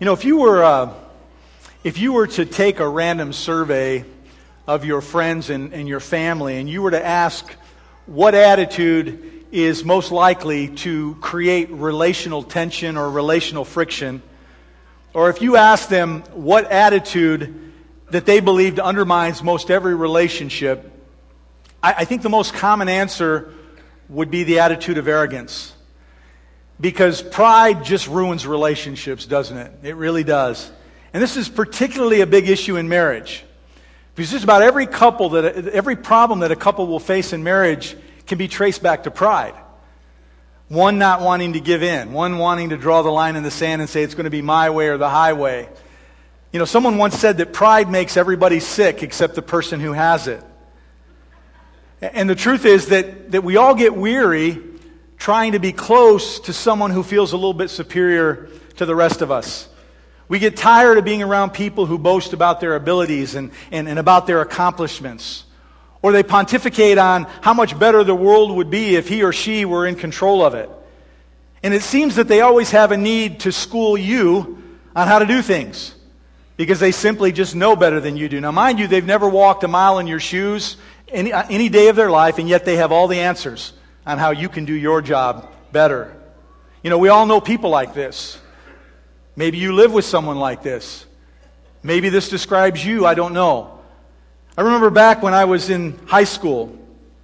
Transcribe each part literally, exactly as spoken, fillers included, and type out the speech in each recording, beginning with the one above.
You know, if you were uh, if you were to take a random survey of your friends and, and your family, and you were to ask what attitude is most likely to create relational tension or relational friction, or if you ask them what attitude that they believed undermines most every relationship, I, I think the most common answer would be the attitude of arrogance. Because pride just ruins relationships, doesn't it? It really does. And this is particularly a big issue in marriage. Because just about every couple, that every problem that a couple will face in marriage can be traced back to pride. One not wanting to give in. One wanting to draw the line in the sand and say it's going to be my way or the highway. You know, someone once said that pride makes everybody sick except the person who has it. And the truth is that, that we all get weary trying to be close to someone who feels a little bit superior to the rest of us. We get tired of being around people who boast about their abilities and, and, and about their accomplishments. Or they pontificate on how much better the world would be if he or she were in control of it. And it seems that they always have a need to school you on how to do things, because they simply just know better than you do. Now, mind you, they've never walked a mile in your shoes any, any day of their life, and yet they have all the answers on how you can do your job better. You know, we all know people like this. Maybe you live with someone like this. Maybe this describes you, I don't know. I remember back when I was in high school,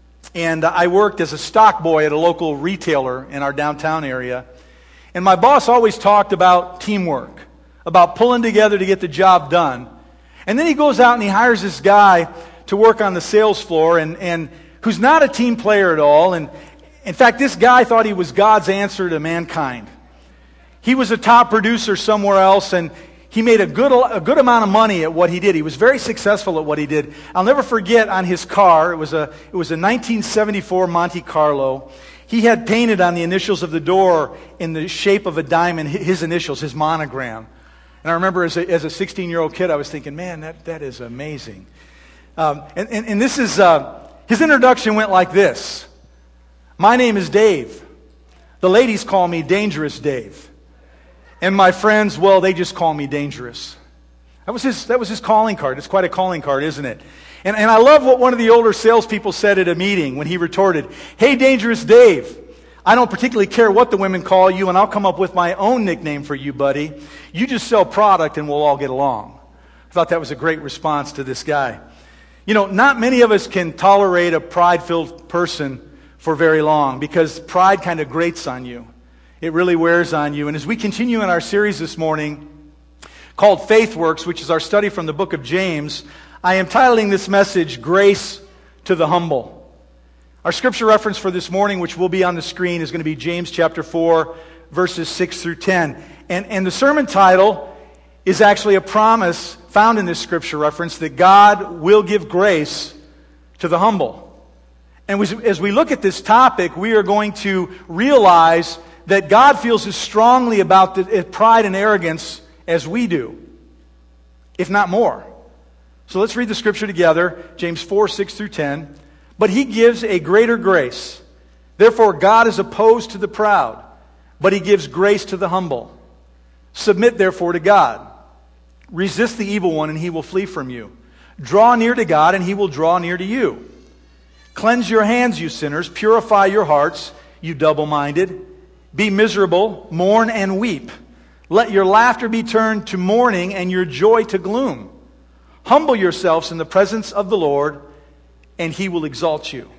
and I worked as a stock boy at a local retailer in our downtown area. And my boss always talked about teamwork, about pulling together to get the job done. And then he goes out and he hires this guy to work on the sales floor, and, and who's not a team player at all. And in fact, this guy thought he was God's answer to mankind. He was a top producer somewhere else, and he made a good a good amount of money at what he did. He was very successful at what he did. I'll never forget, on his car, it was a it was a nineteen seventy-four Monte Carlo. He had painted on the initials of the door in the shape of a diamond his initials, his monogram. And I remember as a as a sixteen-year-old kid, I was thinking, man, that that is amazing. Um, and, and and this is uh, his introduction went like this. My name is Dave. The ladies call me Dangerous Dave. And my friends, well, they just call me Dangerous. That was his, that was his calling card. It's quite a calling card, isn't it? And, and I love what one of the older salespeople said at a meeting when he retorted, "Hey, Dangerous Dave, I don't particularly care what the women call you, and I'll come up with my own nickname for you, buddy. You just sell product and we'll all get along." I thought that was a great response to this guy. You know, not many of us can tolerate a pride-filled person for very long, because pride kind of grates on you. It really wears on you. And as we continue in our series this morning called Faith Works, which is our study from the book of James, I am titling this message, Grace to the Humble. Our scripture reference for this morning, which will be on the screen, is going to be James chapter four, verses six through ten. And, and the sermon title is actually a promise found in this scripture reference that God will give grace to the humble. And as we look at this topic, we are going to realize that God feels as strongly about the, pride and arrogance as we do, if not more. So let's read the scripture together, James four, six through ten. But he gives a greater grace. Therefore God is opposed to the proud, but he gives grace to the humble. Submit therefore to God. Resist the evil one, and he will flee from you. Draw near to God, and he will draw near to you. Cleanse your hands, you sinners. Purify your hearts, you double-minded. Be miserable, mourn and weep. Let your laughter be turned to mourning and your joy to gloom. Humble yourselves in the presence of the Lord, and he will exalt you.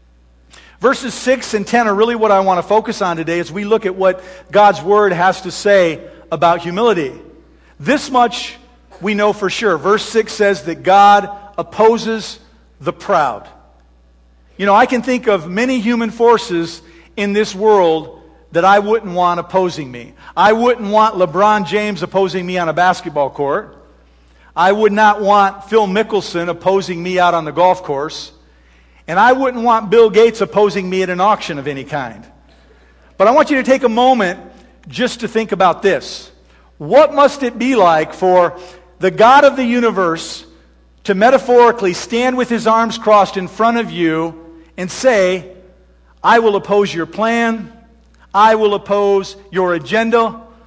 Verses six and ten are really what I want to focus on today as we look at what God's Word has to say about humility. This much we know for sure. Verse six says that God opposes the proud. You know, I can think of many human forces in this world that I wouldn't want opposing me. I wouldn't want LeBron James opposing me on a basketball court. I would not want Phil Mickelson opposing me out on the golf course. And I wouldn't want Bill Gates opposing me at an auction of any kind. But I want you to take a moment just to think about this. What must it be like for the God of the universe to metaphorically stand with his arms crossed in front of you and say, I will oppose your plan, I will oppose your agenda,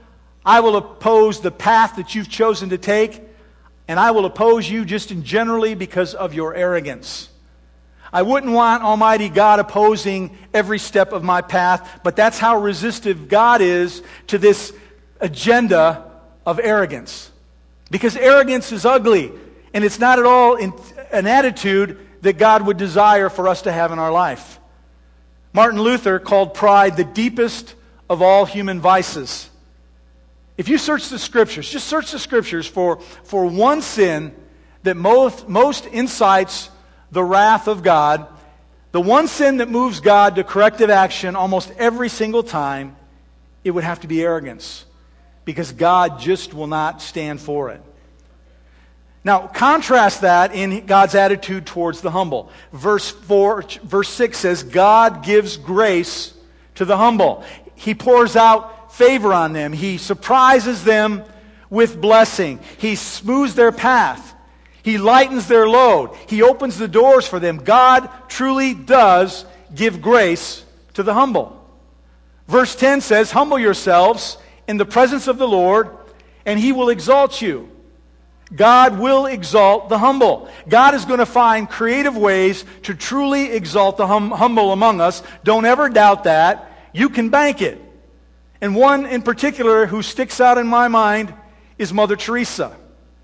I will oppose the path that you've chosen to take, and I will oppose you just in generally because of your arrogance. I wouldn't want Almighty God opposing every step of my path, but that's how resistive God is to this agenda of arrogance. Because arrogance is ugly, and it's not at all in, an attitude that God would desire for us to have in our life. Martin Luther called pride the deepest of all human vices. If you search the Scriptures, just search the Scriptures for, for one sin that most, most incites the wrath of God, the one sin that moves God to corrective action almost every single time, it would have to be arrogance. Because God just will not stand for it. Now, contrast that in God's attitude towards the humble. Verse four, verse six says, God gives grace to the humble. He pours out favor on them. He surprises them with blessing. He smooths their path. He lightens their load. He opens the doors for them. God truly does give grace to the humble. Verse ten says, humble yourselves in the presence of the Lord, and He will exalt you. God will exalt the humble. God is going to find creative ways to truly exalt the hum- humble among us. Don't ever doubt that. You can bank it. And one in particular who sticks out in my mind is Mother Teresa.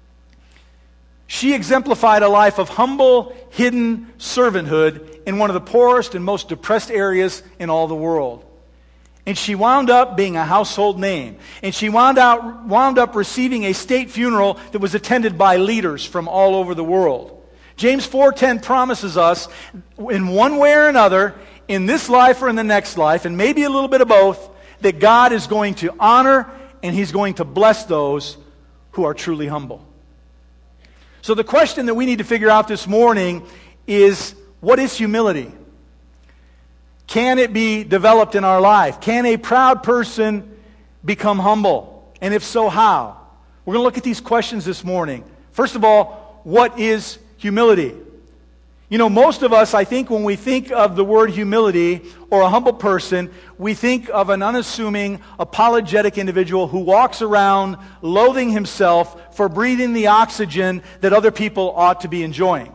She exemplified a life of humble, hidden servanthood in one of the poorest and most depressed areas in all the world. And she wound up being a household name. And she wound, out, wound up receiving a state funeral that was attended by leaders from all over the world. James four ten promises us, in one way or another, in this life or in the next life, and maybe a little bit of both, that God is going to honor and He's going to bless those who are truly humble. So the question that we need to figure out this morning is, what is humility? Can it be developed in our life? Can a proud person become humble? And if so, how? We're going to look at these questions this morning. First of all, what is humility? You know, most of us, I think, when we think of the word humility or a humble person, we think of an unassuming, apologetic individual who walks around loathing himself for breathing the oxygen that other people ought to be enjoying.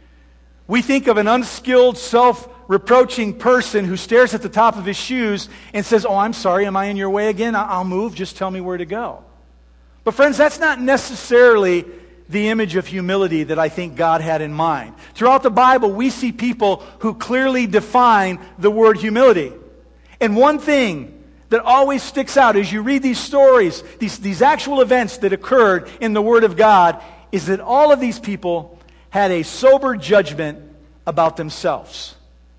We think of an unskilled, self-reproaching person who stares at the top of his shoes and says, "Oh, I'm sorry, am I in your way again? I'll move, just tell me where to go." But friends, that's not necessarily the image of humility that I think God had in mind. Throughout the Bible, we see people who clearly define the word humility. And one thing that always sticks out as you read these stories, these, these actual events that occurred in the Word of God, is that all of these people had a sober judgment about themselves.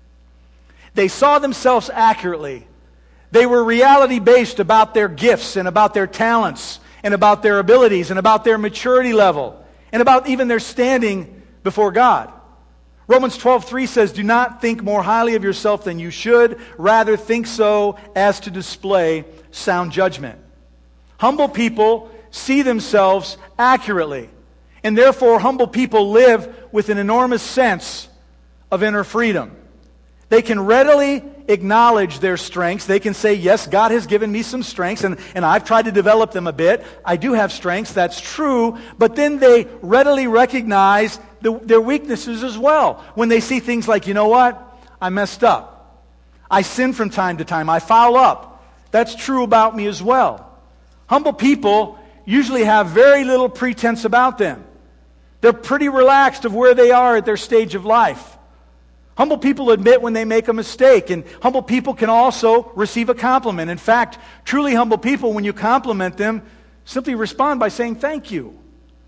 They saw themselves accurately. They were reality-based about their gifts and about their talents and about their abilities and about their maturity level and about even their standing before God. Romans twelve three says, "Do not think more highly of yourself than you should. Rather, think so as to display sound judgment." Humble people see themselves accurately. And therefore, humble people live with an enormous sense of inner freedom. They can readily acknowledge their strengths. They can say, yes, God has given me some strengths, and, and I've tried to develop them a bit. I do have strengths, that's true. But then they readily recognize the, their weaknesses as well. When they see things like, you know what? I messed up. I sin from time to time. I foul up. That's true about me as well. Humble people usually have very little pretense about them. They're pretty relaxed of where they are at their stage of life. Humble people admit when they make a mistake, and humble people can also receive a compliment. In fact, truly humble people, when you compliment them, simply respond by saying thank you.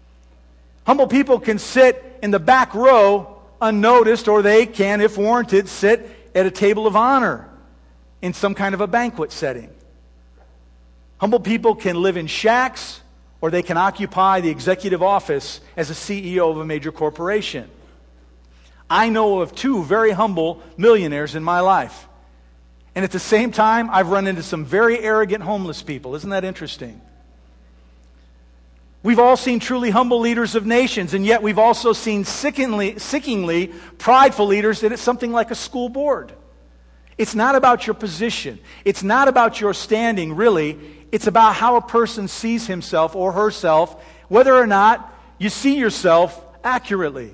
Humble people can sit in the back row unnoticed, or they can, if warranted, sit at a table of honor in some kind of a banquet setting. Humble people can live in shacks, or they can occupy the executive office as a C E O of a major corporation. I know of two very humble millionaires in my life. And at the same time, I've run into some very arrogant homeless people. Isn't that interesting? We've all seen truly humble leaders of nations, and yet we've also seen sickeningly, sickeningly prideful leaders at something like a school board. It's not about your position. It's not about your standing, really. It's about how a person sees himself or herself, whether or not you see yourself accurately.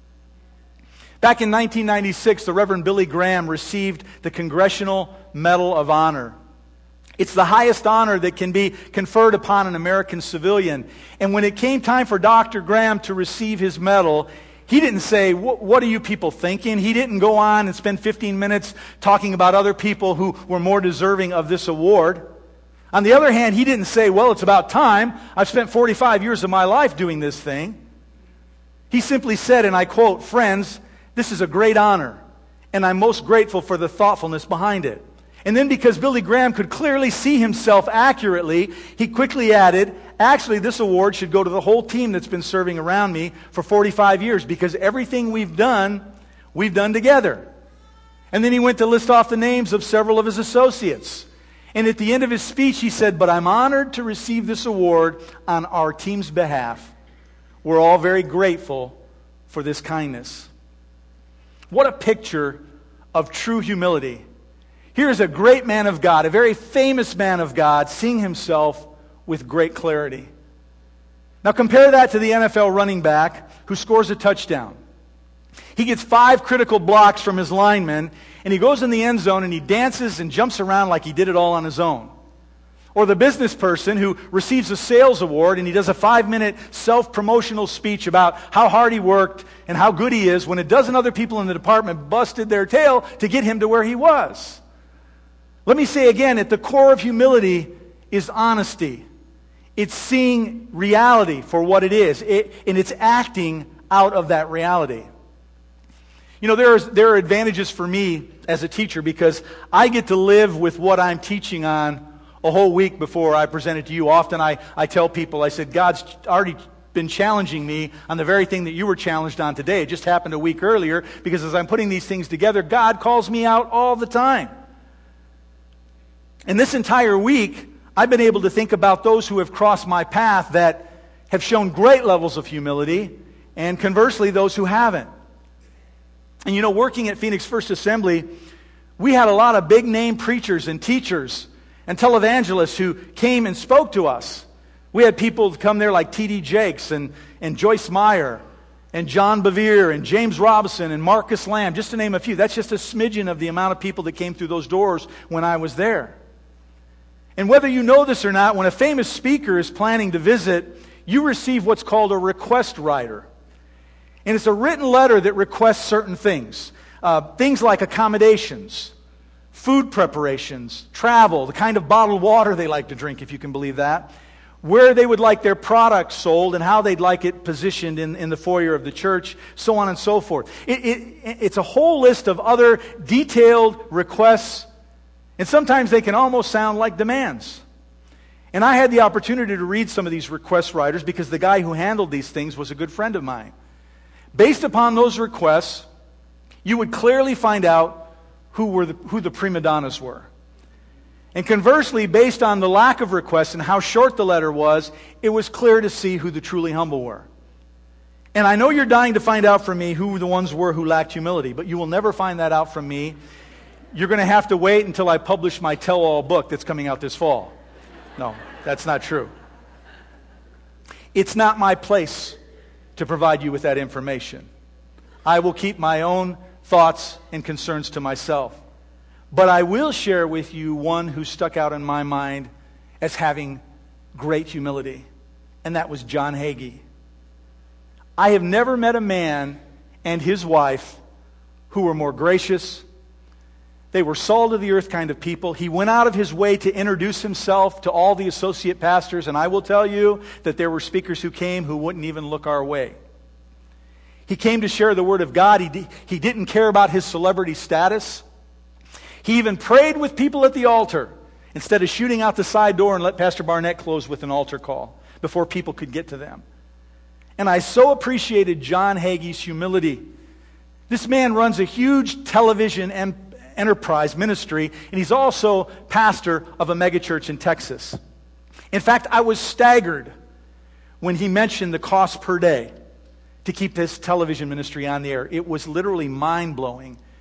Back in nineteen ninety-six, the Reverend Billy Graham received the Congressional Medal of Honor. It's the highest honor that can be conferred upon an American civilian. And when it came time for Doctor Graham to receive his medal, he didn't say, what are you people thinking? He didn't go on and spend fifteen minutes talking about other people who were more deserving of this award. On the other hand, he didn't say, well, it's about time. I've spent forty-five years of my life doing this thing. He simply said, and I quote, "Friends, this is a great honor, and I'm most grateful for the thoughtfulness behind it." And then because Billy Graham could clearly see himself accurately, he quickly added, actually, this award should go to the whole team that's been serving around me for forty-five years, because everything we've done, we've done together. And then he went to list off the names of several of his associates. And at the end of his speech, he said, but I'm honored to receive this award on our team's behalf. We're all very grateful for this kindness. What a picture of true humility. Here's a great man of God, a very famous man of God, seeing himself with great clarity. Now compare that to the N F L running back who scores a touchdown. He gets five critical blocks from his linemen, and he goes in the end zone and he dances and jumps around like he did it all on his own. Or the business person who receives a sales award and he does a five-minute self-promotional speech about how hard he worked and how good he is when a dozen other people in the department busted their tail to get him to where he was. Let me say again, at the core of humility is honesty. It's seeing reality for what it is, it, and it's acting out of that reality. You know, there, is, there are advantages for me as a teacher because I get to live with what I'm teaching on a whole week before I present it to you. Often I, I tell people, I said, God's already been challenging me on the very thing that you were challenged on today. It just happened a week earlier because as I'm putting these things together, God calls me out all the time. And this entire week, I've been able to think about those who have crossed my path that have shown great levels of humility, and conversely, those who haven't. And you know, working at Phoenix First Assembly, we had a lot of big-name preachers and teachers and televangelists who came and spoke to us. We had people come there like T D Jakes and, and Joyce Meyer and John Bevere and James Robinson and Marcus Lamb, just to name a few. That's just a smidgen of the amount of people that came through those doors when I was there. And whether you know this or not, when a famous speaker is planning to visit, you receive what's called a request rider. And it's a written letter that requests certain things. Uh, things like accommodations, food preparations, travel, the kind of bottled water they like to drink, if you can believe that, where they would like their products sold and how they'd like it positioned in, in the foyer of the church, so on and so forth. It, it, it's a whole list of other detailed requests. And sometimes they can almost sound like demands. And I had the opportunity to read some of these request writers because the guy who handled these things was a good friend of mine. Based upon those requests, you would clearly find out who were the, who the prima donnas were. And conversely, based on the lack of requests and how short the letter was, it was clear to see who the truly humble were. And I know you're dying to find out from me who the ones were who lacked humility, but you will never find that out from me. You're going to have to wait until I publish my tell-all book that's coming out this fall. No, that's not true. It's not my place to provide you with that information. I will keep my own thoughts and concerns to myself. But I will share with you one who stuck out in my mind as having great humility, and that was John Hagee. I have never met a man and his wife who were more gracious. They were salt of the earth kind of people. He went out of his way to introduce himself to all the associate pastors, and I will tell you that there were speakers who came who wouldn't even look our way. He came to share the Word of God. He, di- he didn't care about his celebrity status. He even prayed with people at the altar instead of shooting out the side door and let Pastor Barnett close with an altar call before people could get to them. And I so appreciated John Hagee's humility. This man runs a huge television and enterprise ministry, and he's also pastor of a megachurch in Texas. In fact, I was staggered when he mentioned the cost per day to keep this television ministry on the air. It was literally mind-blowing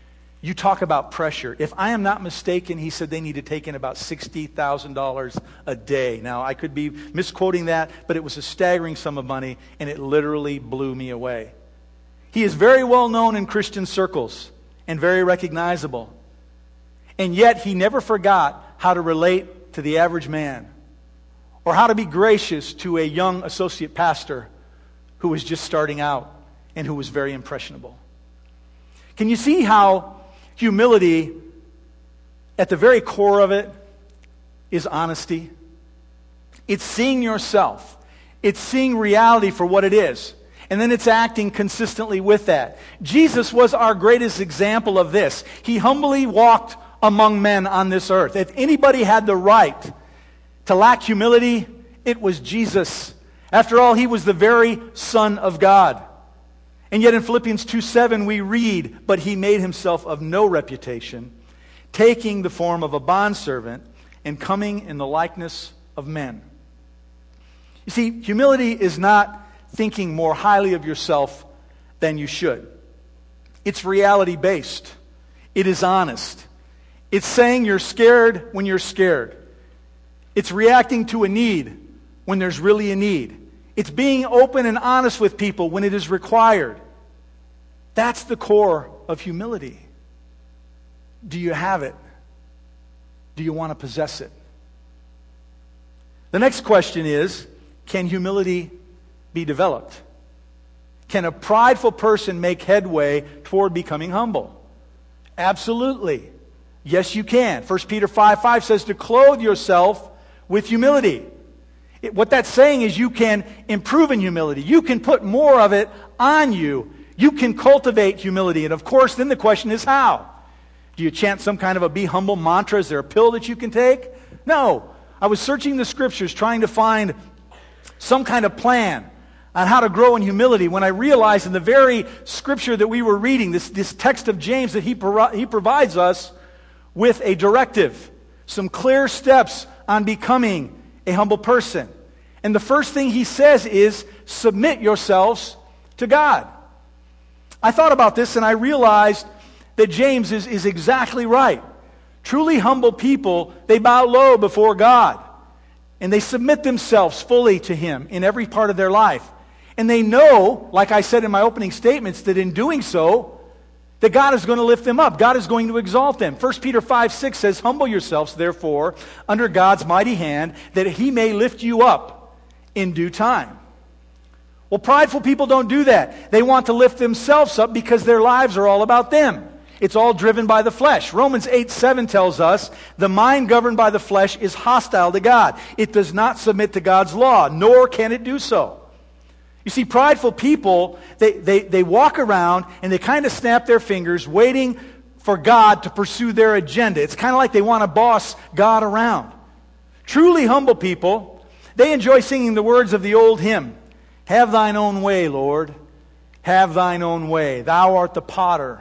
You talk about pressure. If I am not mistaken, he said they need to take in about sixty thousand dollars a day. Now, I could be misquoting that, but it was a staggering sum of money, and it literally blew me away. He is very well known in Christian circles and very recognizable. And yet, he never forgot how to relate to the average man or how to be gracious to a young associate pastor who was just starting out and who was very impressionable. Can you see how humility, at the very core of it, is honesty? It's seeing yourself. It's seeing reality for what it is. And then it's acting consistently with that. Jesus was our greatest example of this. He humbly walked among men on this earth. If anybody had the right to lack humility, it was Jesus. After all, he was the very Son of God. And yet in Philippians two seven we read, "But he made himself of no reputation, taking the form of a bondservant and coming in the likeness of men." You see, humility is not thinking more highly of yourself than you should. It's reality-based. It is honest. It's saying you're scared when you're scared. It's reacting to a need when there's really a need. It's being open and honest with people when it is required. That's the core of humility. Do you have it? Do you want to possess it? The next question is, can humility be developed? Can a prideful person make headway toward becoming humble? Absolutely. Yes, you can. First Peter five five says to clothe yourself with humility. It, what that's saying is you can improve in humility. You can put more of it on you. You can cultivate humility. And of course, then the question is how? Do you chant some kind of a be humble mantra? Is there a pill that you can take? No. I was searching the scriptures trying to find some kind of plan on how to grow in humility when I realized in the very scripture that we were reading, this, this text of James, that he, pro- he provides us with a directive, some clear steps on becoming a humble person. And the first thing he says is, submit yourselves to God. I thought about this and I realized that James is, is exactly right. Truly humble people, they bow low before God. And they submit themselves fully to Him in every part of their life. And they know, like I said in my opening statements, that in doing so, that God is going to lift them up. God is going to exalt them. First Peter five six says, humble yourselves, therefore, under God's mighty hand, that He may lift you up in due time. Well, prideful people don't do that. They want to lift themselves up because their lives are all about them. It's all driven by the flesh. Romans eight seven tells us, the mind governed by the flesh is hostile to God. It does not submit to God's law, nor can it do so. You see, prideful people, they, they, they walk around and they kind of snap their fingers waiting for God to pursue their agenda. It's kind of like they want to boss God around. Truly humble people, they enjoy singing the words of the old hymn, have thine own way, Lord, have thine own way. Thou art the potter,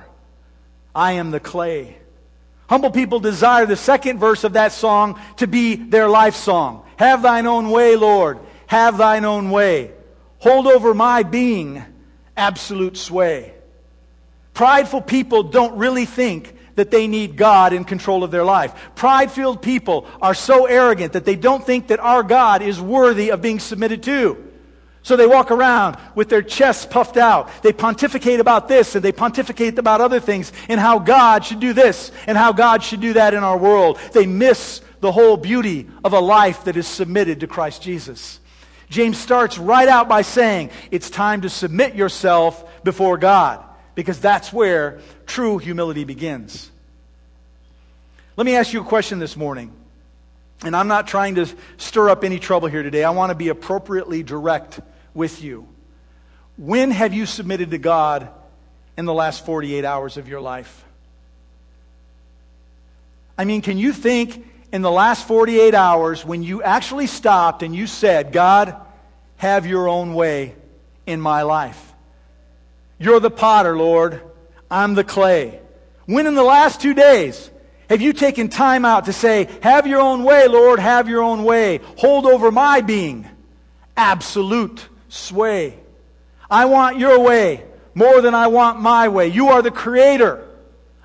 I am the clay. Humble people desire the second verse of that song to be their life song. Have thine own way, Lord, have thine own way. Hold over my being absolute sway. Prideful people don't really think that they need God in control of their life. Pride-filled people are so arrogant that they don't think that our God is worthy of being submitted to. So they walk around with their chests puffed out. They pontificate about this and they pontificate about other things and how God should do this and how God should do that in our world. They miss the whole beauty of a life that is submitted to Christ Jesus. James starts right out by saying, it's time to submit yourself before God, because that's where true humility begins. Let me ask you a question this morning, and I'm not trying to stir up any trouble here today. I want to be appropriately direct with you. When have you submitted to God in the last forty-eight hours of your life? I mean, can you think in the last forty-eight hours when you actually stopped and you said, God, have your own way in my life. You're the potter, Lord. I'm the clay. When in the last two days have you taken time out to say, have your own way, Lord, have your own way. Hold over my being absolute sway. I want your way more than I want my way. You are the creator.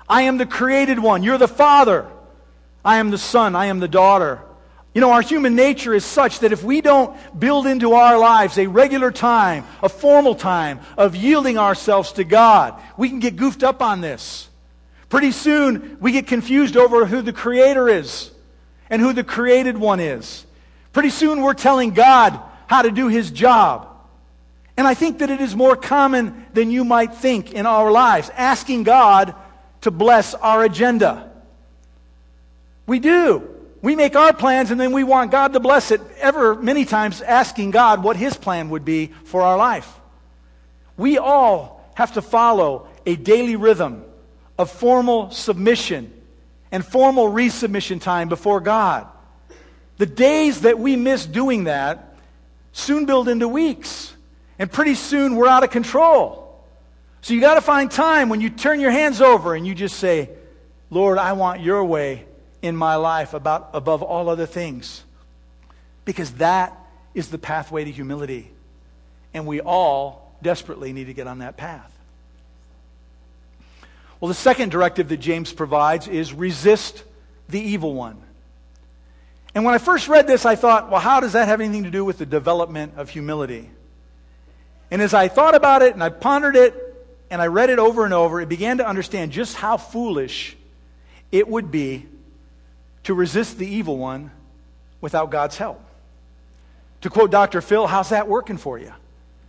I am the created one. You're the Father. I am the Son. I am the daughter. You know, our human nature is such that if we don't build into our lives a regular time, a formal time of yielding ourselves to God, we can get goofed up on this. Pretty soon, we get confused over who the Creator is and who the created one is. Pretty soon, we're telling God how to do His job. And I think that it is more common than you might think in our lives, asking God to bless our agenda. We do. We make our plans and then we want God to bless it, ever many times asking God what His plan would be for our life. We all have to follow a daily rhythm of formal submission and formal resubmission time before God. The days that we miss doing that soon build into weeks. And pretty soon we're out of control. So you got to find time when you turn your hands over and you just say, Lord, I want your way in my life about above all other things. Because that is the pathway to humility. And we all desperately need to get on that path. Well, the second directive that James provides is resist the evil one. And when I first read this, I thought, well, how does that have anything to do with the development of humility? And as I thought about it and I pondered it and I read it over and over, it began to understand just how foolish it would be to resist the evil one without God's help. To quote Doctor Phil, how's that working for you?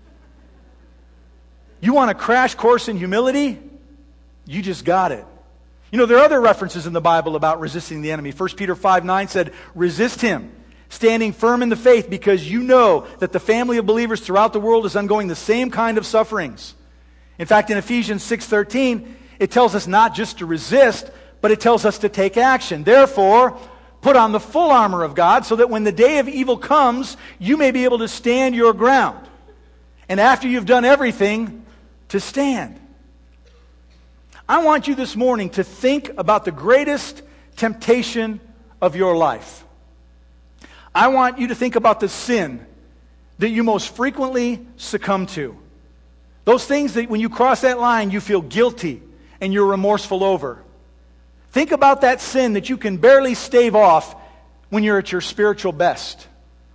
You want a crash course in humility? You just got it. You know, there are other references in the Bible about resisting the enemy. First Peter five nine said, resist him, standing firm in the faith, because you know that the family of believers throughout the world is undergoing the same kind of sufferings. In fact, in Ephesians six thirteen, it tells us not just to resist, but it tells us to take action. Therefore, put on the full armor of God so that when the day of evil comes, you may be able to stand your ground. And after you've done everything, to stand. I want you this morning to think about the greatest temptation of your life. I want you to think about the sin that you most frequently succumb to. Those things that when you cross that line, you feel guilty and you're remorseful over. Think about that sin that you can barely stave off when you're at your spiritual best.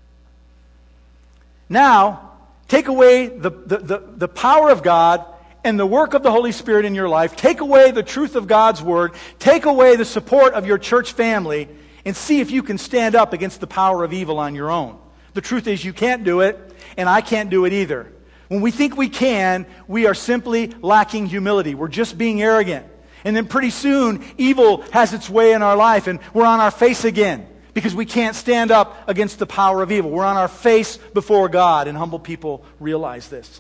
Now, take away the, the, the, the power of God and the work of the Holy Spirit in your life. Take away the truth of God's Word. Take away the support of your church family and see if you can stand up against the power of evil on your own. The truth is you can't do it, and I can't do it either. When we think we can, we are simply lacking humility. We're just being arrogant. And then pretty soon, evil has its way in our life, and we're on our face again because we can't stand up against the power of evil. We're on our face before God, and humble people realize this.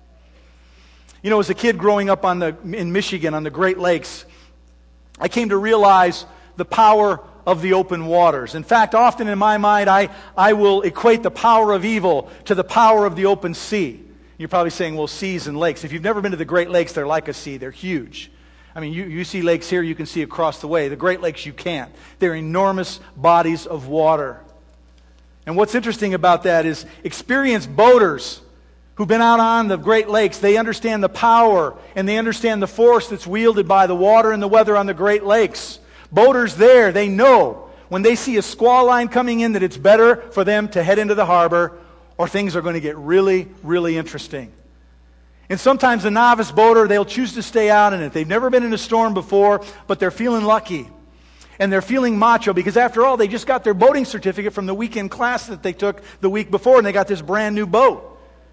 You know, as a kid growing up on the in Michigan on the Great Lakes, I came to realize the power of the open waters. In fact, often in my mind, I, I will equate the power of evil to the power of the open sea. You're probably saying, well, seas and lakes. If you've never been to the Great Lakes, they're like a sea. They're huge. I mean, you, you see lakes here, you can see across the way. The Great Lakes, you can't. They're enormous bodies of water. And what's interesting about that is experienced boaters who've been out on the Great Lakes, they understand the power and they understand the force that's wielded by the water and the weather on the Great Lakes. Boaters there, they know when they see a squall line coming in that it's better for them to head into the harbor or things are going to get really, really interesting. And sometimes a novice boater, they'll choose to stay out in it. They've never been in a storm before, but they're feeling lucky. And they're feeling macho because after all, they just got their boating certificate from the weekend class that they took the week before, and they got this brand new boat.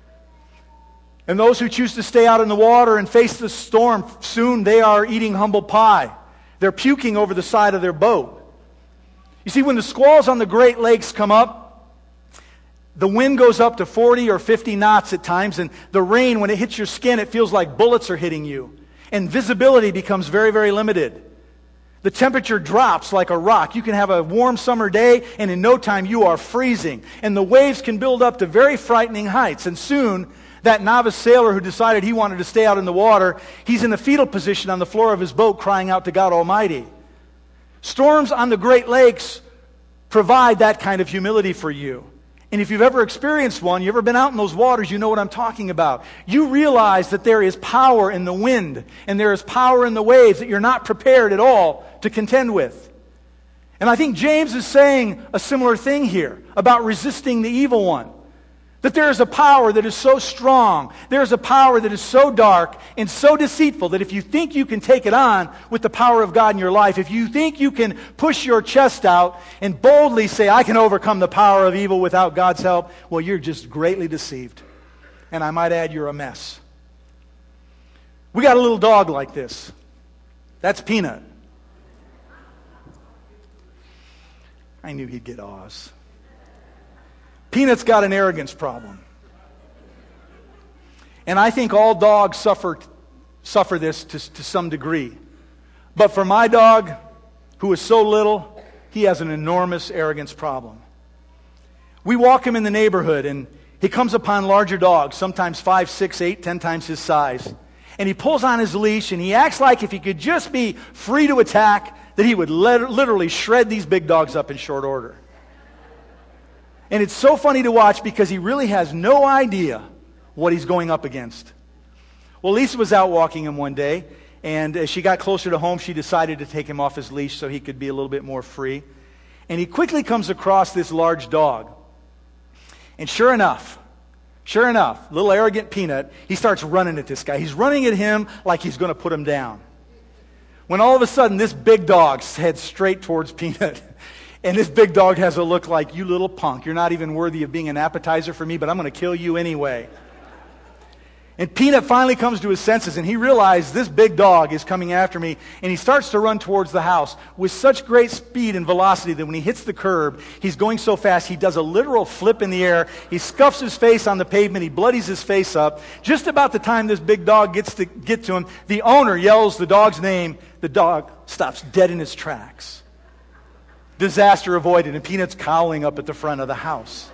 And those who choose to stay out in the water and face the storm, soon they are eating humble pie. They're puking over the side of their boat. You see, when the squalls on the Great Lakes come up, the wind goes up to forty or fifty knots at times, and the rain, when it hits your skin, it feels like bullets are hitting you. And visibility becomes very, very limited. The temperature drops like a rock. You can have a warm summer day, and in no time you are freezing. And the waves can build up to very frightening heights. And soon, that novice sailor who decided he wanted to stay out in the water, he's in the fetal position on the floor of his boat crying out to God Almighty. Storms on the Great Lakes provide that kind of humility for you. And if you've ever experienced one, you've ever been out in those waters, you know what I'm talking about. You realize that there is power in the wind and there is power in the waves that you're not prepared at all to contend with. And I think James is saying a similar thing here about resisting the evil one. That there is a power that is so strong, there is a power that is so dark and so deceitful that if you think you can take it on with the power of God in your life, if you think you can push your chest out and boldly say, I can overcome the power of evil without God's help, well, you're just greatly deceived. And I might add, you're a mess. We got a little dog like this. That's Peanut. I knew he'd get Oz. Peanut's got an arrogance problem. And I think all dogs suffer suffer this to, to some degree. But for my dog, who is so little, he has an enormous arrogance problem. We walk him in the neighborhood, and he comes upon larger dogs, sometimes five, six, eight, ten times his size. And he pulls on his leash, and he acts like if he could just be free to attack, that he would let, literally shred these big dogs up in short order. And it's so funny to watch because he really has no idea what he's going up against. Well, Lisa was out walking him one day, and as she got closer to home, she decided to take him off his leash so he could be a little bit more free. And he quickly comes across this large dog. And sure enough, sure enough, little arrogant Peanut, he starts running at this guy. He's running at him like he's going to put him down. When all of a sudden, this big dog heads straight towards Peanut. And this big dog has a look like, you little punk, you're not even worthy of being an appetizer for me, but I'm going to kill you anyway. And Peanut finally comes to his senses, and he realizes this big dog is coming after me, and he starts to run towards the house with such great speed and velocity that when he hits the curb, he's going so fast, he does a literal flip in the air. He scuffs his face on the pavement. He bloodies his face up. Just about the time this big dog gets to get to him, the owner yells the dog's name. The dog stops dead in his tracks. Disaster avoided, and Peanut's cowling up at the front of the house.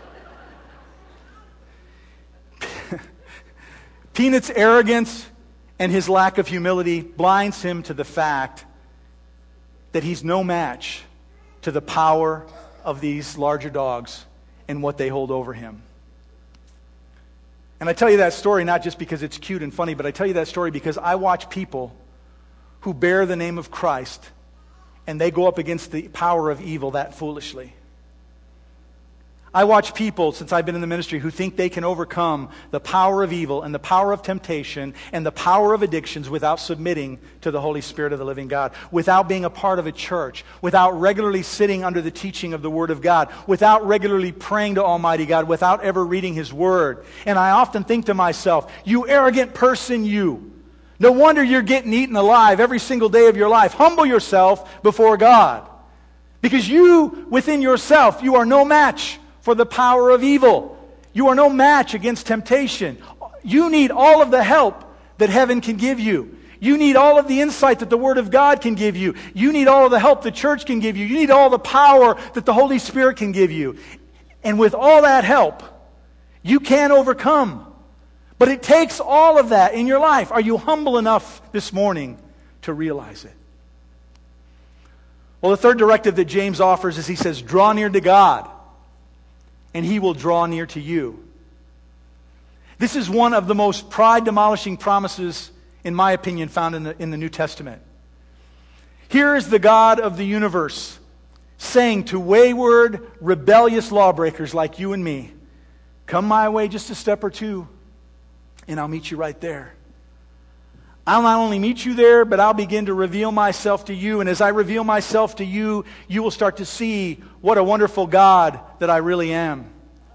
Peanut's arrogance and his lack of humility blinds him to the fact that he's no match to the power of these larger dogs and what they hold over him. And I tell you that story not just because it's cute and funny, but I tell you that story because I watch people who bear the name of Christ and they go up against the power of evil that foolishly. I watch people, since I've been in the ministry, who think they can overcome the power of evil and the power of temptation and the power of addictions without submitting to the Holy Spirit of the living God, without being a part of a church, without regularly sitting under the teaching of the Word of God, without regularly praying to Almighty God, without ever reading His Word. And I often think to myself, you arrogant person, you. No wonder you're getting eaten alive every single day of your life. Humble yourself before God. Because you, within yourself, you are no match for the power of evil. You are no match against temptation. You need all of the help that heaven can give you. You need all of the insight that the Word of God can give you. You need all of the help the church can give you. You need all the power that the Holy Spirit can give you. And with all that help, you can overcome. But it takes all of that in your life. Are you humble enough this morning to realize it? Well, the third directive that James offers is he says, draw near to God, and He will draw near to you. This is one of the most pride-demolishing promises, in my opinion, found in the, in the New Testament. Here is the God of the universe saying to wayward, rebellious lawbreakers like you and me, come my way just a step or two, and I'll meet you right there. I'll not only meet you there, but I'll begin to reveal myself to you. And as I reveal myself to you, you will start to see what a wonderful God that I really am.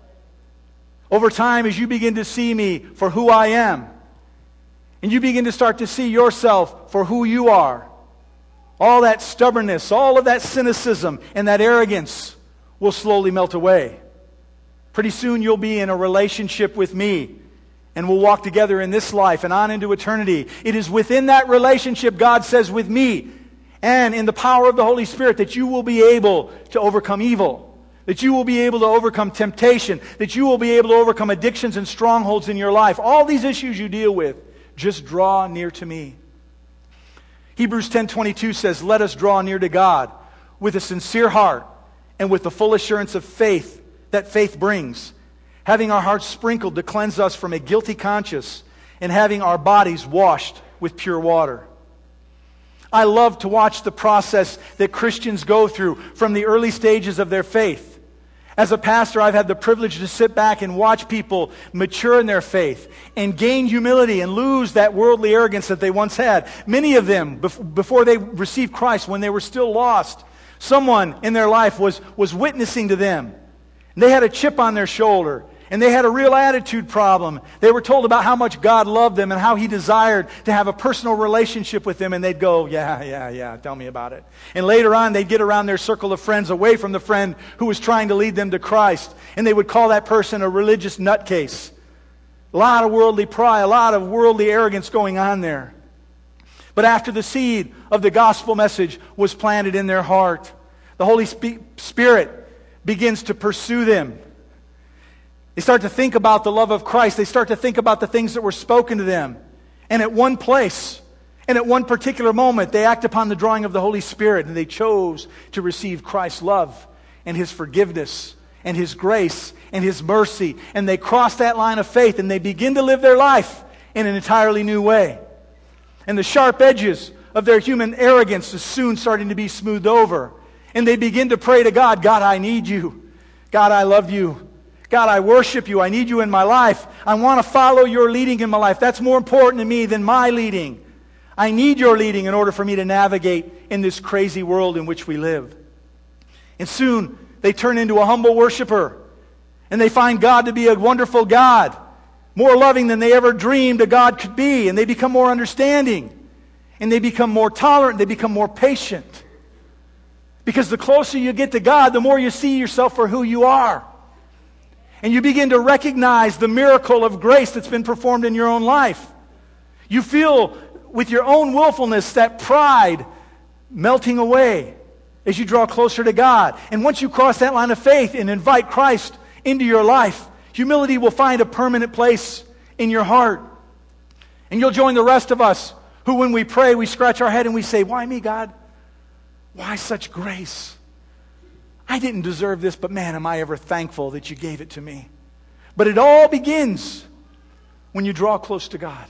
Over time, as you begin to see me for who I am, and you begin to start to see yourself for who you are, all that stubbornness, all of that cynicism, and that arrogance will slowly melt away. Pretty soon you'll be in a relationship with me. And we'll walk together in this life and on into eternity. It is within that relationship, God says, with me and in the power of the Holy Spirit, that you will be able to overcome evil. That you will be able to overcome temptation. That you will be able to overcome addictions and strongholds in your life. All these issues you deal with, just draw near to me. Hebrews ten twenty-two says, let us draw near to God with a sincere heart and with the full assurance of faith, that faith brings. Having our hearts sprinkled to cleanse us from a guilty conscience, and having our bodies washed with pure water. I love to watch the process that Christians go through from the early stages of their faith. As a pastor, I've had the privilege to sit back and watch people mature in their faith and gain humility and lose that worldly arrogance that they once had. Many of them, before they received Christ, when they were still lost, someone in their life was, was witnessing to them. And they had a chip on their shoulder. And they had a real attitude problem. They were told about how much God loved them and how He desired to have a personal relationship with them. And they'd go, yeah, yeah, yeah, tell me about it. And later on, they'd get around their circle of friends away from the friend who was trying to lead them to Christ. And they would call that person a religious nutcase. A lot of worldly pride, a lot of worldly arrogance going on there. But after the seed of the gospel message was planted in their heart, the Holy Spirit begins to pursue them. They start to think about the love of Christ. They start to think about the things that were spoken to them. And at one place, and at one particular moment, they act upon the drawing of the Holy Spirit, and they chose to receive Christ's love and His forgiveness and His grace and His mercy. And they cross that line of faith, and they begin to live their life in an entirely new way. And the sharp edges of their human arrogance is soon starting to be smoothed over. And they begin to pray to God, God, I need you. God, I love you. God, I worship you. I need you in my life. I want to follow your leading in my life. That's more important to me than my leading. I need your leading in order for me to navigate in this crazy world in which we live. And soon they turn into a humble worshiper. And they find God to be a wonderful God, more loving than they ever dreamed a God could be. And they become more understanding. And they become more tolerant. They become more patient. Because the closer you get to God, the more you see yourself for who you are. And you begin to recognize the miracle of grace that's been performed in your own life. You feel with your own willfulness that pride melting away as you draw closer to God. And once you cross that line of faith and invite Christ into your life, humility will find a permanent place in your heart. And you'll join the rest of us who, when we pray, we scratch our head and we say, why me, God? Why such grace? I didn't deserve this, but man, am I ever thankful that you gave it to me. But it all begins when you draw close to God.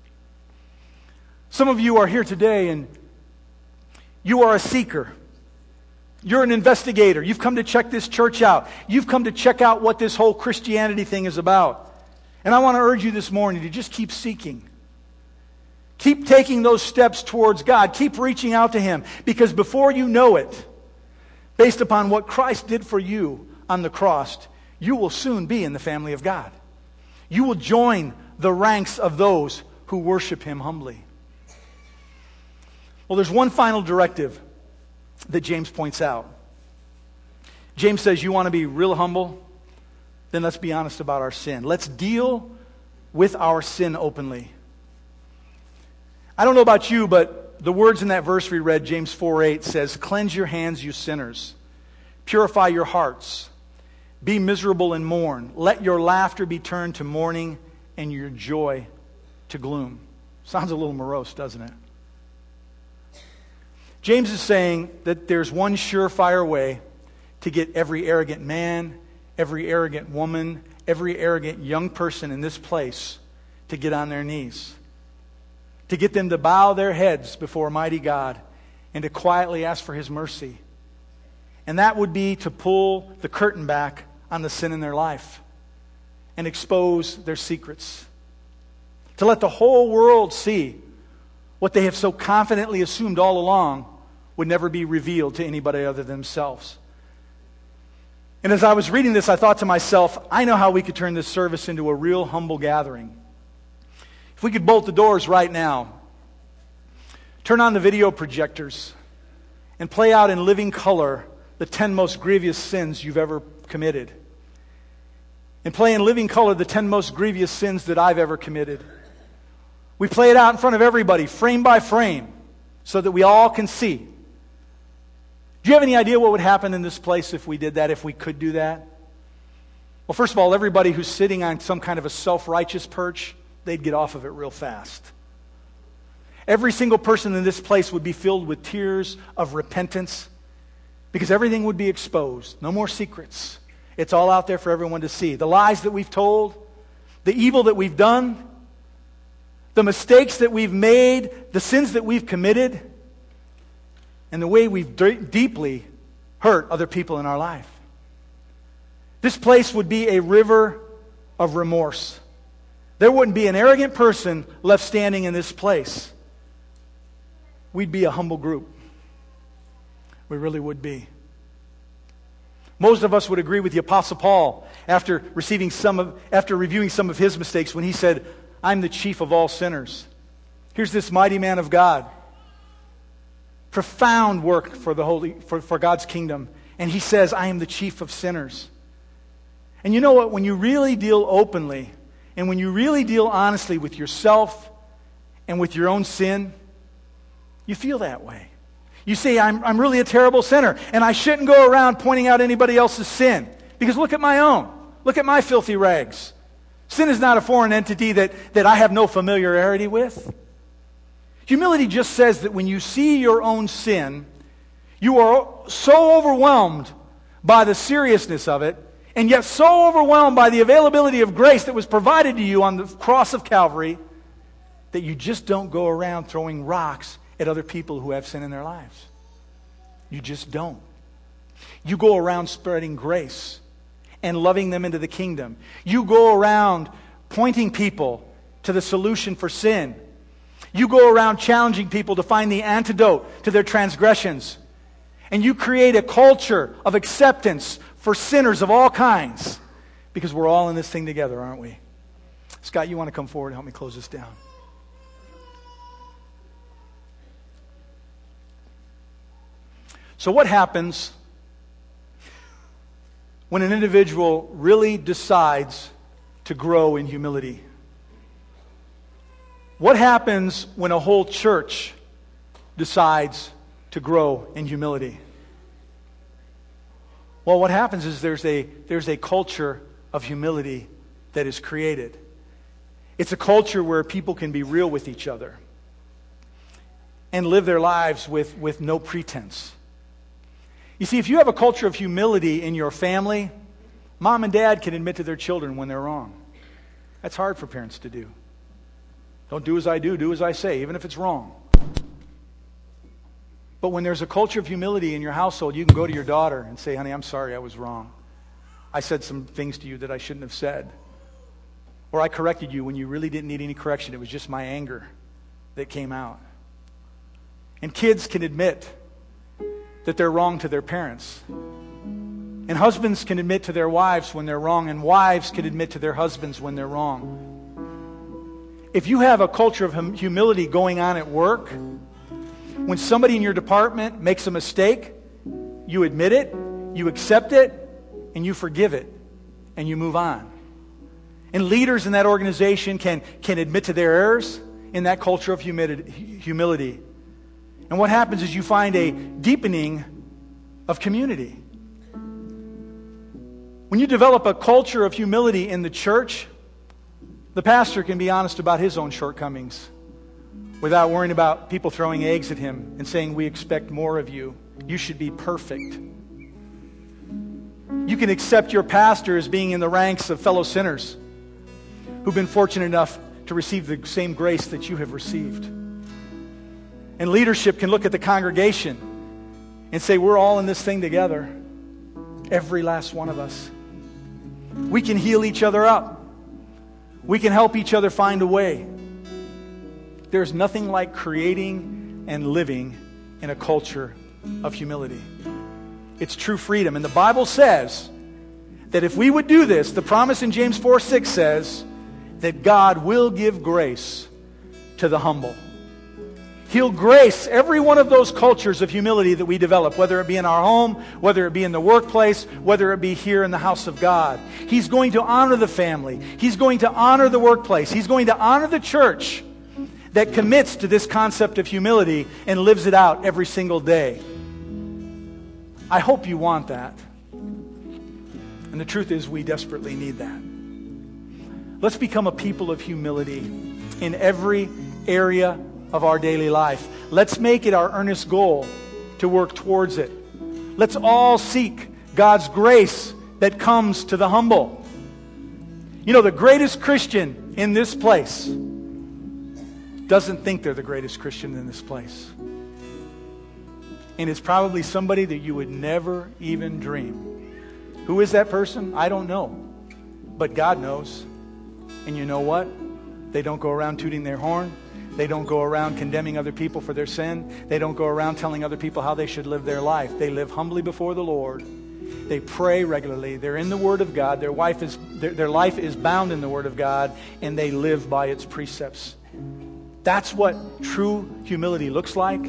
Some of you are here today and you are a seeker. You're an investigator. You've come to check this church out. You've come to check out what this whole Christianity thing is about. And I want to urge you this morning to just keep seeking. Keep taking those steps towards God. Keep reaching out to Him. Because before you know it, based upon what Christ did for you on the cross, you will soon be in the family of God. You will join the ranks of those who worship Him humbly. Well, there's one final directive that James points out. James says, you want to be real humble? Then let's be honest about our sin. Let's deal with our sin openly. I don't know about you, but the words in that verse we read, James four eight, says, cleanse your hands, you sinners. Purify your hearts. Be miserable and mourn. Let your laughter be turned to mourning and your joy to gloom. Sounds a little morose, doesn't it? James is saying that there's one surefire way to get every arrogant man, every arrogant woman, every arrogant young person in this place to get on their knees. To get them to bow their heads before mighty God and to quietly ask for His mercy. And that would be to pull the curtain back on the sin in their life and expose their secrets. To let the whole world see what they have so confidently assumed all along would never be revealed to anybody other than themselves. And as I was reading this, I thought to myself, I know how we could turn this service into a real humble gathering. If we could bolt the doors right now, turn on the video projectors, and play out in living color the ten most grievous sins you've ever committed. And play in living color the ten most grievous sins that I've ever committed. We play it out in front of everybody, frame by frame, so that we all can see. Do you have any idea what would happen in this place if we did that, if we could do that? Well, first of all, everybody who's sitting on some kind of a self-righteous perch, they'd get off of it real fast. Every single person in this place would be filled with tears of repentance because everything would be exposed. No more secrets. It's all out there for everyone to see. The lies that we've told, the evil that we've done, the mistakes that we've made, the sins that we've committed, and the way we've d- deeply hurt other people in our life. This place would be a river of remorse. There wouldn't be an arrogant person left standing in this place. We'd be a humble group. We really would be. Most of us would agree with the Apostle Paul after receiving some of, after reviewing some of his mistakes when he said, I'm the chief of all sinners. Here's this mighty man of God. Profound work for the holy for, for God's kingdom. And he says, I am the chief of sinners. And you know what? When you really deal openly and when you really deal honestly with yourself and with your own sin, you feel that way. You say, I'm, I'm really a terrible sinner, and I shouldn't go around pointing out anybody else's sin. Because look at my own. Look at my filthy rags. Sin is not a foreign entity that, that I have no familiarity with. Humility just says that when you see your own sin, you are so overwhelmed by the seriousness of it, and yet so overwhelmed by the availability of grace that was provided to you on the cross of Calvary, that you just don't go around throwing rocks at other people who have sin in their lives. You just don't. You go around spreading grace and loving them into the kingdom. You go around pointing people to the solution for sin. You go around challenging people to find the antidote to their transgressions. And you create a culture of acceptance for sinners of all kinds. Because we're all in this thing together, aren't we? Scott, you want to come forward and help me close this down? So what happens when an individual really decides to grow in humility? What happens when a whole church decides to grow in humility? Well, what happens is there's a, there's a culture of humility that is created. It's a culture where people can be real with each other and live their lives with, with no pretense. You see, if you have a culture of humility in your family, mom and dad can admit to their children when they're wrong. That's hard for parents to do. Don't do as I do, do as I say, even if it's wrong. But when there's a culture of humility in your household, you can go to your daughter and say, honey, I'm sorry, I was wrong. I said some things to you that I shouldn't have said. Or I corrected you when you really didn't need any correction. It was just my anger that came out. And kids can admit that they're wrong to their parents. And husbands can admit to their wives when they're wrong, and wives can admit to their husbands when they're wrong. If you have a culture of hum- humility going on at work, when somebody in your department makes a mistake, you admit it, you accept it, and you forgive it, and you move on. And leaders in that organization can, can admit to their errors in that culture of humility. And what happens is you find a deepening of community. When you develop a culture of humility in the church, the pastor can be honest about his own shortcomings without worrying about people throwing eggs at him and saying, we expect more of you. You should be perfect. You can accept your pastor as being in the ranks of fellow sinners who've been fortunate enough to receive the same grace that you have received. And leadership can look at the congregation and say, we're all in this thing together. Every last one of us. We can heal each other up. We can help each other find a way. There's nothing like creating and living in a culture of humility. It's true freedom. And the Bible says that if we would do this, the promise in James four six says that God will give grace to the humble. He'll grace every one of those cultures of humility that we develop, whether it be in our home, whether it be in the workplace, whether it be here in the house of God. He's going to honor the family. He's going to honor the workplace. He's going to honor the church that commits to this concept of humility and lives it out every single day. I hope you want that. And the truth is, we desperately need that. Let's become a people of humility in every area of our daily life. Let's make it our earnest goal to work towards it. Let's all seek God's grace that comes to the humble. You know, the greatest Christian in this place doesn't think they're the greatest Christian in this place. And it's probably somebody that you would never even dream. Who is that person? I don't know. But God knows. And you know what? They don't go around tooting their horn. They don't go around condemning other people for their sin. They don't go around telling other people how they should live their life. They live humbly before the Lord. They pray regularly. They're in the Word of God. Their, wife is, their, their life is bound in the Word of God, and they live by its precepts. That's what true humility looks like.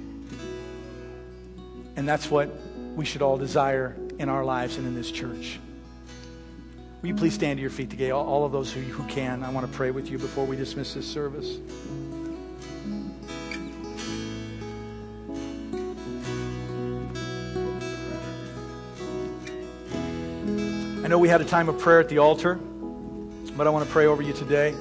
And that's what we should all desire in our lives and in this church. Will you please stand to your feet today? All, all of those who, who can, I want to pray with you before we dismiss this service. I know we had a time of prayer at the altar, but I want to pray over you today.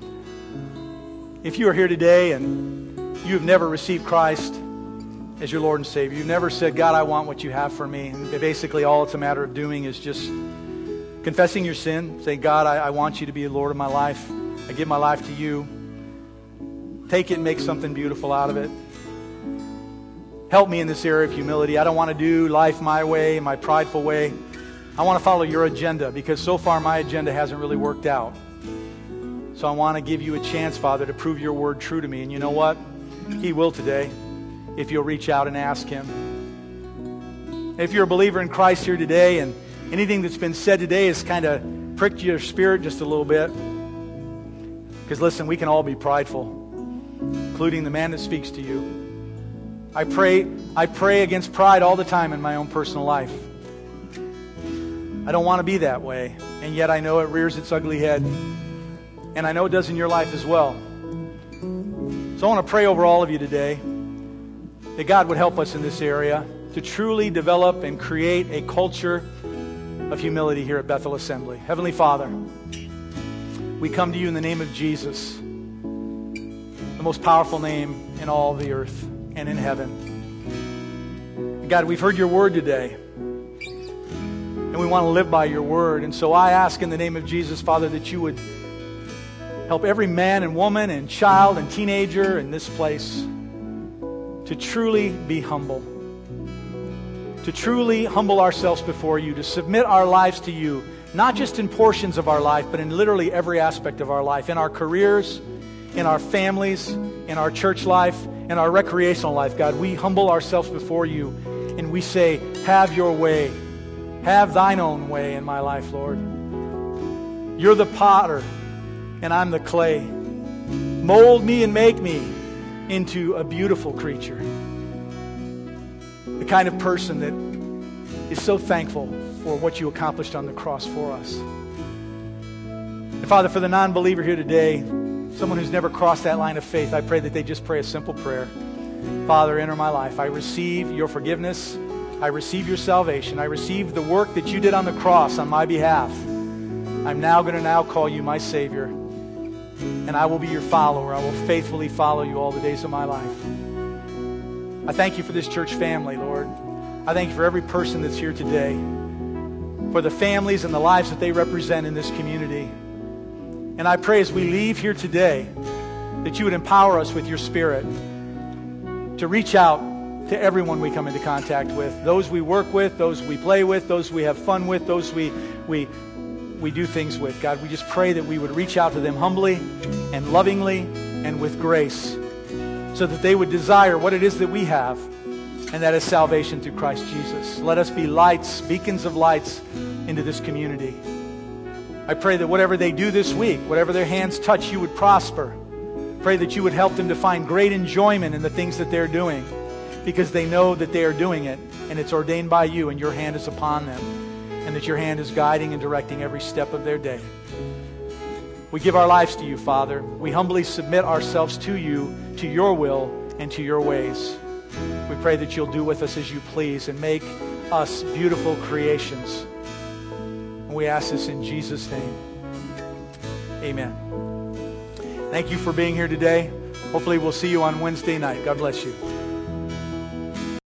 If you are here today and you have never received Christ as your Lord and Savior, you've never said, God, I want what you have for me. And basically all it's a matter of doing is just confessing your sin, saying, God, I, I want you to be the Lord of my life. I give my life to you. Take it and make something beautiful out of it. Help me in this area of humility. I don't want to do life my way, my prideful way. I want to follow your agenda because so far my agenda hasn't really worked out. So I want to give you a chance, Father, to prove your word true to me. And you know what? He will today if you'll reach out and ask him. If you're a believer in Christ here today and anything that's been said today has kind of pricked your spirit just a little bit, because listen, we can all be prideful, including the man that speaks to you. I pray, I pray against pride all the time in my own personal life. I don't want to be that way, and yet I know it rears its ugly head. And I know it does in your life as well. So I want to pray over all of you today that God would help us in this area to truly develop and create a culture of humility here at Bethel Assembly. Heavenly Father, we come to you in the name of Jesus, the most powerful name in all the earth and in heaven. And God, we've heard your word today. And we want to live by your word. And so I ask in the name of Jesus, Father, that you would help every man and woman and child and teenager in this place to truly be humble. To truly humble ourselves before you, to submit our lives to you, not just in portions of our life, but in literally every aspect of our life, in our careers, in our families, in our church life, in our recreational life. God, we humble ourselves before you and we say, have your way. Have thine own way in my life, Lord. You're the potter, and I'm the clay. Mold me and make me into a beautiful creature. The kind of person that is so thankful for what you accomplished on the cross for us. And Father, for the non-believer here today, someone who's never crossed that line of faith, I pray that they just pray a simple prayer. Father, enter my life. I receive your forgiveness. I receive your salvation. I receive the work that you did on the cross on my behalf. I'm now going to now call you my Savior. And I will be your follower. I will faithfully follow you all the days of my life. I thank you for this church family, Lord. I thank you for every person that's here today, for the families and the lives that they represent in this community. And I pray as we leave here today that you would empower us with your Spirit to reach out to everyone we come into contact with, those we work with, those we play with, those we have fun with, those we we we do things with. God, we just pray that we would reach out to them humbly and lovingly and with grace so that they would desire what it is that we have, and that is salvation through Christ Jesus. Let us be lights, beacons of lights into this community. I pray that whatever they do this week, whatever their hands touch, you would prosper. Pray that you would help them to find great enjoyment in the things that they're doing, because they know that they are doing it and it's ordained by you and your hand is upon them, and that your hand is guiding and directing every step of their day. We give our lives to you, Father. We humbly submit ourselves to you, to your will and to your ways. We pray that you'll do with us as you please and make us beautiful creations. And we ask this in Jesus' name. Amen. Thank you for being here today. Hopefully we'll see you on Wednesday night. God bless you.